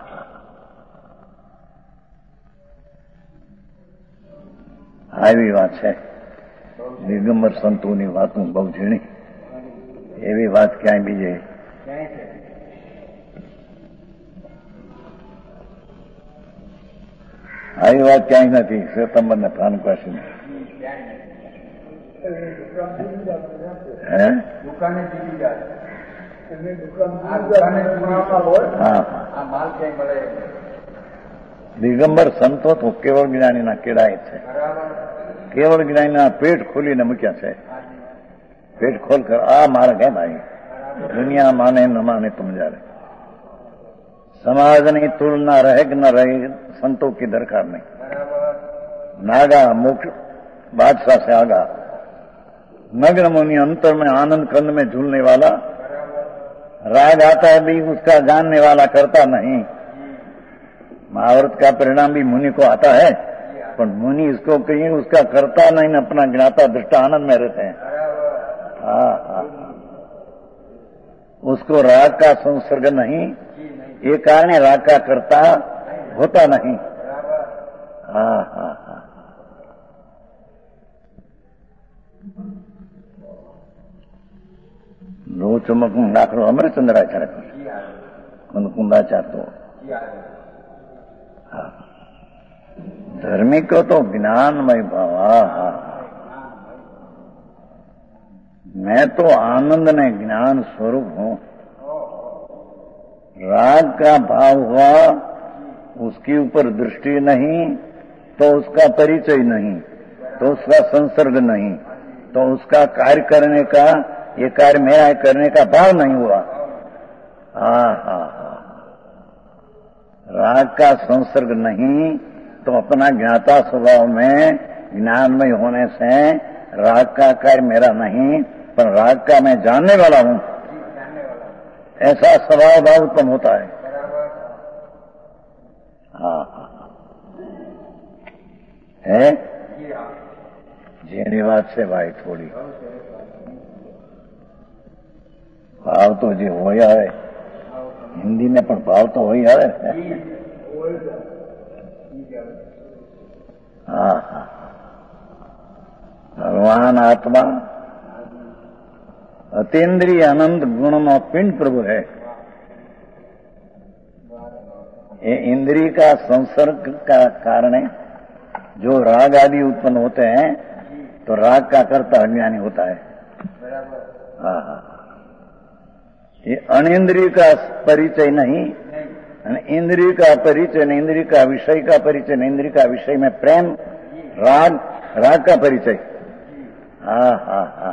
આવી વાત છે. દિગંબર સંતોની વાતો બહુ ઝીણી, એવી વાત ક્યાંય બીજે આવી વાત ક્યાંય નથી. શ્વેતંબર ને પ્રાણપાસી હે દિગંબર સંતો તો કેવળ જ્ઞાનીના કેળાય છે. કેવળ જ્ઞાનીના પેટ ખોલીને મૂક્યા છે. પેટ ખોલ કર આ માર્ગ હે ભાઈ, દુનિયા માને ન માને तुम जाने. समाजની तुलना रहे कि न रहे, संतों की दरकार नहीं. नागा मोक्ष बादशाह से आगा, नग्न मुनि अंतर में आनंद कंद में झूलने वाला, राग आता है भी उसका जानने वाला करता नहीं. महाभारत का परिणाम भी मुनि को आता है, पर मुनि इसको कहीं उसका करता नहीं, अपना ज्ञाता दृष्टा आनंद में रहते हैं. हाँ हाँ उसको राग का संसर्ग नहीं, ये कारण राग का करता होता नहीं. हाँ हाँ हाँ लो चुमक दाखलो अमरचंद्राचार्य कुंदाचार्य तो हाँ. धर्मी को तो ज्ञानमय भाव. हाँ मैं तो आनंद ने ज्ञान स्वरूप हूं. राग का भाव हुआ, उसके ऊपर दृष्टि नहीं, तो उसका परिचय नहीं, तो उसका संसर्ग नहीं, तो उसका कार्य करने का, ये कार्य मेरा करने का भाव नहीं हुआ. हाँ हाँ हाँ राग का संसर्ग नहीं, तो अपना ज्ञाता स्वभाव में ज्ञानमय होने से राग का कार्य मेरा नहीं, पर राग का मैं जानने वाला हूं, ऐसा स्वभाव भाव उत्पन्न होता है. हाँ है જેની વાત છે ભાઈ, થોડી ભાવ તો જે હોય આવે, हिंदी में पण भाव तो होई आवे. हाँ हाँ भगवान आत्मा अतीन्द्रिय आनंद गुण में पिंड प्रभु है. ये इंद्रिय का संसर्ग का कारण जो राग आदि उत्पन्न होते हैं, तो राग का कर्ता अज्ञानी होता है. हाँ हाँ ये अनिंद्रिय का परिचय नहीं, इंद्रिय का परिचय नहीं, इंद्रिय का विषय का परिचय नहीं, इंद्रिय का विषय में प्रेम, राग, राग का परिचय. हाँ हाँ हाँ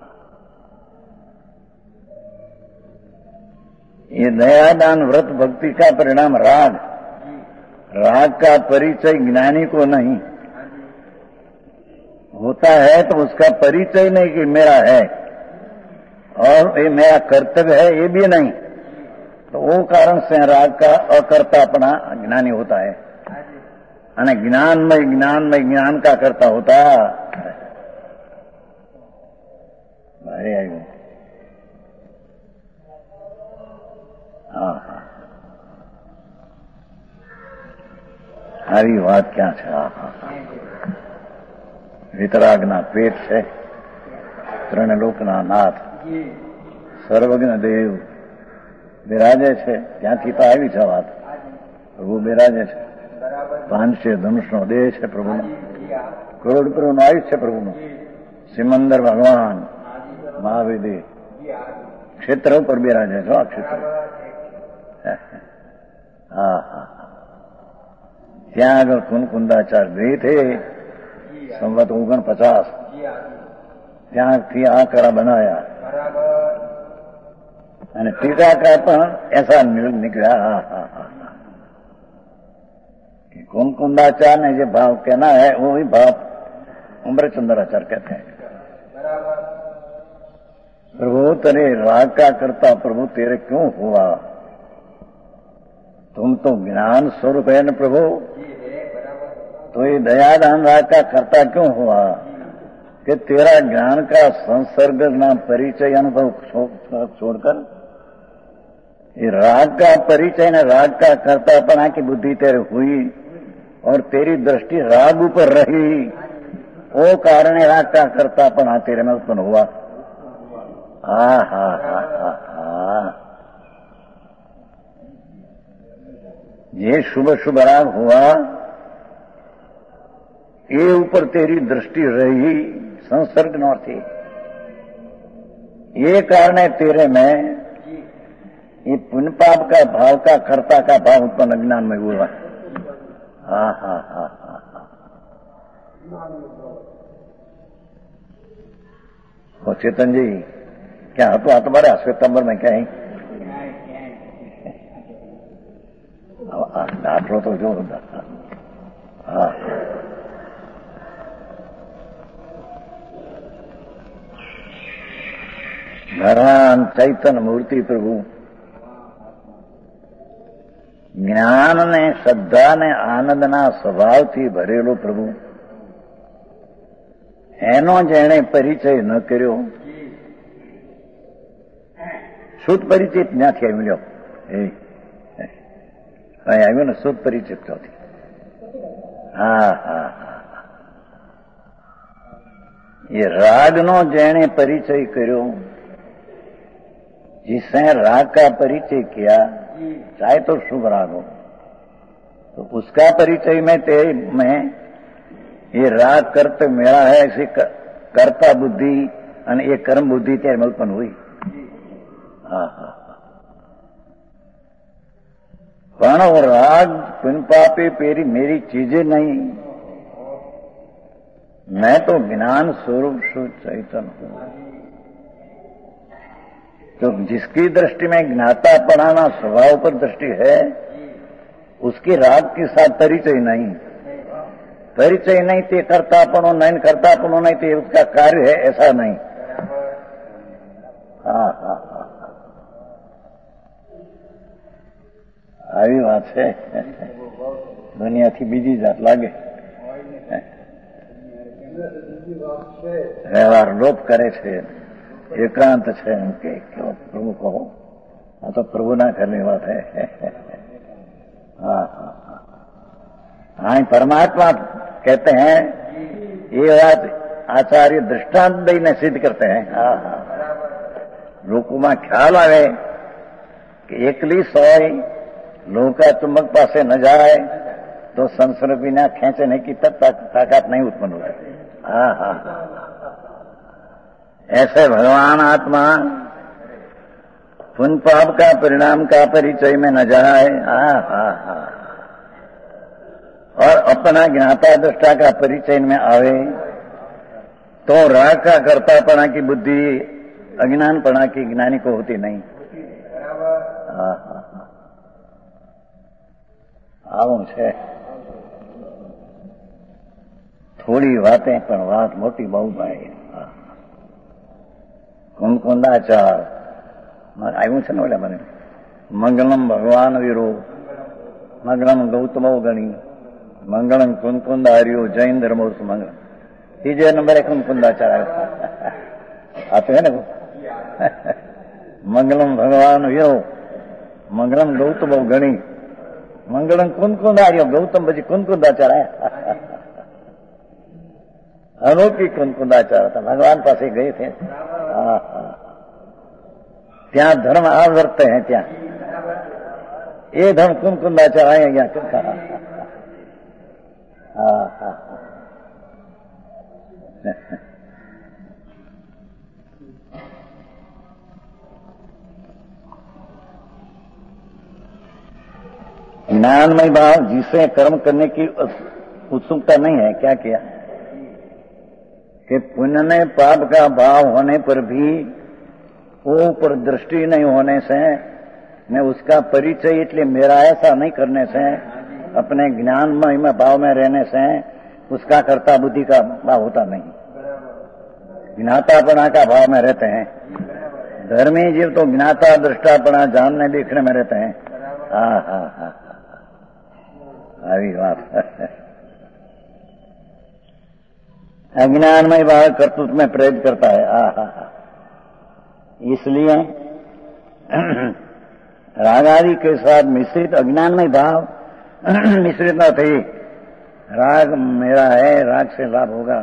ये दयादान व्रत भक्ति का परिणाम राग. राग का परिचय ज्ञानी को नहीं होता है, तो उसका परिचय नहीं कि मेरा है और ये मेरा कर्तव्य है, ये भी नहीं, तो वो कारण से राग का अकर्ता अपना ज्ञानी होता है. અને જ્ઞાનમય જ્ઞાનમય જ્ઞાન का करता होता है. भाई आयु हाँ हाँ આવી વાત ક્યાં છે? વિતરાગના પેટ છે, ત્રણ લોકના નાથ સર્વજ્ઞ દેવ બિરાજે છે, ત્યાંથી તો આવી છે વાત. પ્રભુ બિરાજે છે, પાંચસે ધનુષનો દેહ છે પ્રભુનો, કરોડ પ્રભુનું આયુષ છે પ્રભુનું. સિમંદર ભગવાન મહાવિધિ ક્ષેત્ર ઉપર બિરાજે છો. આ ક્ષેત્ર હા હા ત્યાં આગળ કુનકુંદાચાર ગઈ થે સંવત ઓગણ પચાસ ત્યાંથી આ કળા બનાવ્યા અને ટીકાકાર પણ એસા निकला. हाँ हाँ हाँ कुनकुंदाचार ने जो भाव कहना है वो ही भाव उम्रचंद्राचार्य कहते हैं. प्रभु तेरे राग का करता प्रभु तेरे क्यों हुआ? तुम तो ज्ञान स्वरूप है न प्रभु, तो ये दयादान राग का करता क्यों हुआ कि तेरा ज्ञान का संसर्ग ना परिचय अनुभव छोड़कर ये राग का परिचय न राग का कर्तापना की बुद्धि तेरे हुई और तेरी दृष्टि राग ऊपर रही, वो कारण राग का कर्तापना तेरे में उत्पन्न हुआ. हा हा हा हा हा ये शुभ शुभ राग हुआ, ये ऊपर तेरी दृष्टि रही, संसर्ग न थी, ये कारण है तेरे में ये पुण्य पाप का भाव का कर्ता का भाव उत्पन्न अज्ञान में हुआ. हा हा हा हा तो चेतन जी क्या હતો આ તમારે શ્વેતાંબર में क्या है? દાખલો તો જો. હા ભગવાન ચૈતન્ય મૂર્તિ પ્રભુ જ્ઞાન ને શ્રદ્ધા ને આનંદના સ્વભાવથી ભરેલો પ્રભુ, એનો જેણે પરિચય ન કર્યો, શુદ્ધ પરિચય ત્યાંથી મળ્યો. એ આવ્યો ને શુદ્ધ પરિચય ત્યાંથી. હા હા હા એ રાગનો જેણે પરિચય કર્યો, जिसने राग का परिचय किया, चाहे तो शुभ राग हो, तो उसका परिचय में ते में ये राग करते मेरा है, ऐसी कर्ता बुद्धि और ये कर्म बुद्धि तेरे में उत्पन्न हुई. हाँ हाँ पण वो राग पुण्य पापे पेरी मेरी चीजें नहीं, मैं तो ज्ञान स्वरूप शुद्ध चैतन्य हूं. तो जिसकी दृष्टि में ज्ञाता पढ़ाना स्वभाव पर दृष्टि है, उसकी राग के साथ परिचय नहीं, परिचय नहीं ते कर्तापनो नहीं, कर्तापनो नहीं ते उसका कार्य है, ऐसा नहीं. हाँ हाँ हाँ આવી વાત છે. દુનિયાથી બીજી જાત લાગે, વ્યવહાર લોપ કરે છે, एकांत है उनके. क्यों प्रभु कहो? हाँ तो प्रभु ना करने बात है. हाँ हाँ हाँ परमात्मा कहते हैं, ये बात आचार्य दृष्टांत दईने सिद्ध करते हैं. हाँ हाँ लोगों में ख्याल आवे कि एकली सोय लोका चुंबक पासे न जाए तो संसार बिना खेचने की तक ताकत नहीं उत्पन्न होती. हाँ हाँ ऐसे भगवान आत्मा पुण्य पाप का परिणाम का परिचय में न जाए. हाँ हाँ हाँ और अपना ज्ञाता दृष्टा का परिचय में आवे तो राग का कर्तापना की बुद्धि अज्ञानपना की ज्ञानी को होती नहीं. हाँ हाँ આવું છે. થોડી વાતે પણ વાત મોટી બહુ ભાઈ. કુનકુંદાચાર આવ્યું છે ને ઓલા મને મંગલમ ભગવાન વીરો મંગલમ ગૌતમો ગણી મંગલમ કુનકુંદાર્યો જૈન ધર્મોસ મંગલમ. ત્રીજે નંબરે કુનકુંદાચાર આવ્યો. આપ્યો હે ને મંગલમ ભગવાન વીરો મંગલમ ગૌતમો ગણી मंगलम कुनकुंदारियो गौतम बजी कुनकुंदाचार है अनोखी कुनकुंदाचार था भगवान पास गए थे त्या धर्म आवर्त है त्या ये धर्म कुनकुंदाचार आए क्या कितना हाँ हाँ ज्ञानमय भाव जिसे कर्म करने की उत्सुकता नहीं है क्या किया कि पुण्य में पाप का भाव होने पर भी ऊपर दृष्टि नहीं होने से मैं उसका परिचय इसलिए मेरा ऐसा नहीं करने से अपने ज्ञानमय में भाव में रहने से उसका कर्ता बुद्धि का भाव होता नहीं ज्ञातापना का भाव में रहते हैं धर्मी जीव तो ज्ञाता दृष्टापना जानने देखने में रहते हैं हाँ हाँ हाँ अभी बात अज्ञानमय भाव कर्तृत्व में प्रेरित करता है आ हा हा इसलिए राग आदि के साथ मिश्रित अज्ञानमय भाव मिश्रित न थे राग मेरा है राग से लाभ होगा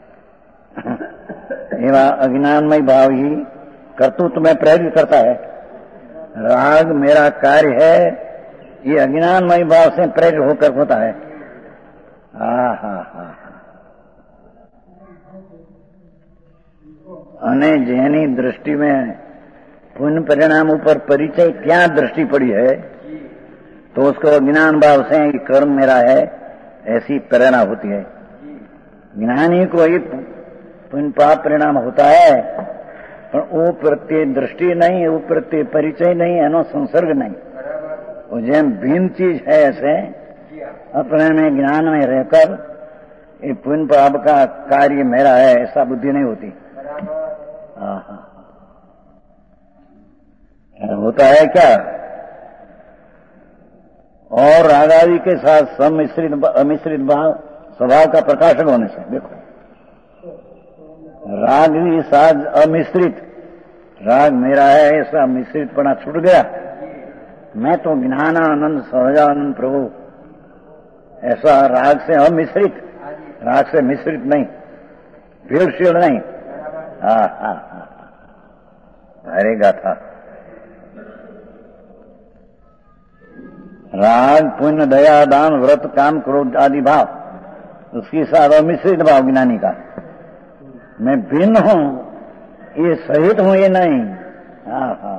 एवं अज्ञानमय भाव ही कर्तृत्व में प्रेरित करता है राग मेरा कार्य है ये अज्ञानमय भाव से प्रेरित होकर होता है हा हा हा અને જેની दृष्टि में पुण्य परिणाम ऊपर परिचय क्या दृष्टि पड़ी है तो उसको ज्ञान भाव से कर्म मेरा है ऐसी प्रेरणा होती है ज्ञानी को ही पुण्य पाप परिणाम होता है पर वो प्रत्यय दृष्टि नहीं वो प्रत्यय परिचय नहीं एनो संसर्ग नहीं वो जेम भिन्न चीज है ऐसे अपने में ज्ञान में रहकर ये पुण्य पाप का कार्य मेरा है ऐसा बुद्धि नहीं होती होता है क्या और राग आदि के साथ सम्मिश्रित अमिश्रित भाव स्वभाव का प्रकाशक होने से देखो राग भी साथ अमिश्रित राग मेरा है ऐसा मिश्रितपना छूट गया मैं तो ज्ञानानंद सहजानंद प्रभु ऐसा राग से अमिश्रित राग से मिश्रित नहीं भीड़शील नहीं हाँ हाँ हाँ अरे गाथा राग पुण्य दया दान व्रत काम क्रोध आदि भाव उसके साथ अमिश्रित भाव ज्ञानी का मैं भिन्न हूं ये सहित हूं ये नहीं हाँ हाँ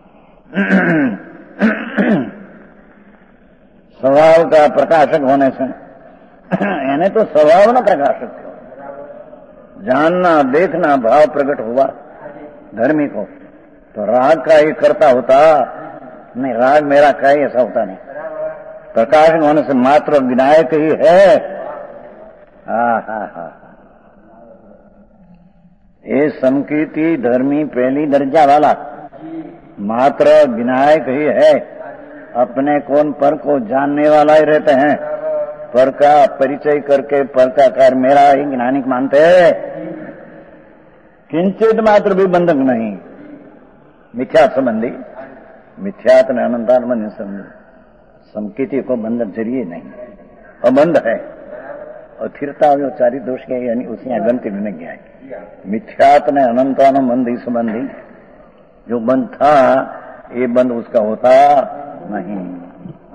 स्वभाव का प्रकाशक होने से यानी तो स्वभाव न प्रकाशक जानना देखना भाव प्रकट हुआ धर्मी को तो राग का ही करता होता नहीं राग मेरा का ही ऐसा होता नहीं प्रकाशक होने से मात्र विनायक ही है हाँ हाँ हाँ ये संकीर्ति धर्मी पहली दर्जा वाला मात्र विनायक ही है अपने कौन पर को जानने वाला ही रहते हैं पर का परिचय करके पर का कार्य मेरा ही ज्ञानिक मानते हैं किंचित मात्र भी बंधक नहीं मिथ्यात संबंधी मिथ्यात ने अनंतात्म संकीर्ति को बंधक जरिए नहीं अबंध है और फिरता जो चारि दोष के यानी उसी गंति में नहीं है मिथ्यात ने अनंतानुबंधी संबंधी जो बंध था ये बंध उसका होता नहीं